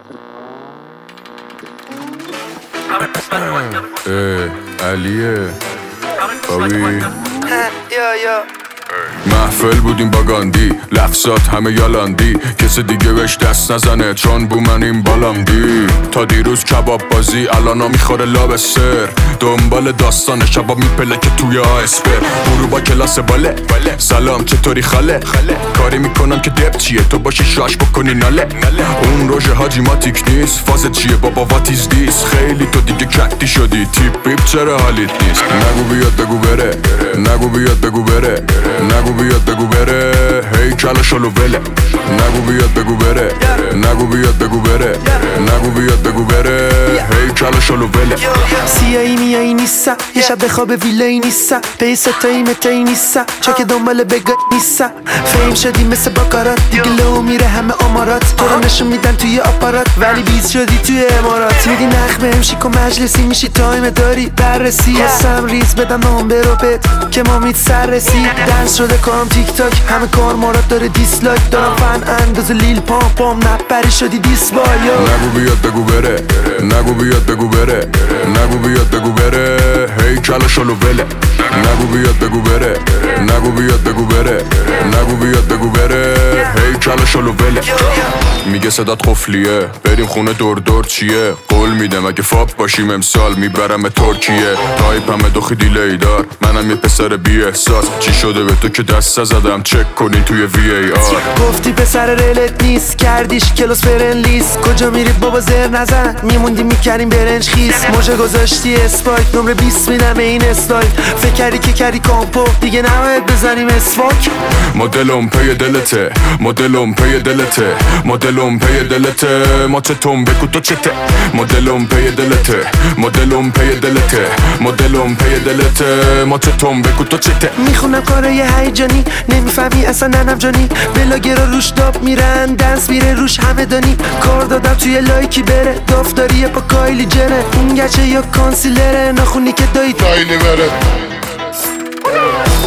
علیه بابی محفل بودیم با گاندی، لفظات همه یالاندی، کسی دیگه بهش دست نزنه چون بو من این بالاندی. تا دیروز کباب بازی الان میخوره لاب سر، دنبال داستان شباب میپله که توی آسپر. برو با کلاس باله سلام چطوری خاله، کاری میکنم که دب چیه تو باشی شاش بکنی ناله. اون روژه حاجی ماتیک نیست، فاز چیه بابا واتیز دیس، خیلی تو دیگه کتی شدی تیپ بیپ چرا حالیت نیست. نگو بیاد بگو بره، نگو بیاد بگو بره، نگو بیاد بگو بره، هی کلا شلو وله. نگو بیاد بگو بره، نگو بیاد بگو بره، نگو بیاد بگو بره، هی کلا شلو وله. سیایی میایی نیستم، یه شب بخواب ویلایی نیستم، پی ستایی متایی نیستم، چا که دنبال بگاه نیستم. فیم شدی مثل باکارات، دیگه لو میره همه امارات، تو رو نشون میدن توی آپارات ولی بیز شدی توی امارات. میدی نخ بهم شیک و مجلسی، میشی تایم داری بررسی، حسم ریز بدم نامبر رو بد که ما میت سر رسید. دنس شده کارم تیک تاک، همه کار مارات داره دیسلایک، دارم فن انداز لیل پام پام نپری شدی دیسبای. نگو بیاد بگو بره، نگو بیاد بگو بره، نگو بیاد بگو بره، هی کلا شلو وله. نگو بیاد بگو بره، نگو بیاد بگو بره، نگو بیاد بگو بره، هی کلا شلو وله. میگه صدات قفلیه بریم خونه دور چیه، قول میدم اگه فاپ باشیم امسال میبرم ترکیه. تایپ همه دو خیلی لیدار، منم یه پسر بی احساس، چی شده به تو که دست زدم چک کنی توی وی ای آر. گفتی پسر ریلت نیست، کردیش کلاس فرنلیست، کجا میری بابا زر نزن، میموندی میکردیم برنج خیس. موجه گذاشتی اسپایک، نمره 20 میدم این استایل، فکر کردی که کردی کامپو دیگه نباید بزنیم اسفاک. مدلم پی دلته، مدلم پی دلته، مدلم پی دلته، ما چتم بگو تو چته. مدلم پی دلته، مدلم پی دلته، مدلم پی دلته، ما چتم بگو تو چته. میخونم کاره یه هیجانی، نمیفهمی اصلا ننم جانی، بلاگرا روش داب میرن دنس میره روش همه دانی. کار دادم توی لایکی بره، دافتاری پا کایلی جنه، اون گچه یا کانسیلره، نخونی که دایی دایلی بره.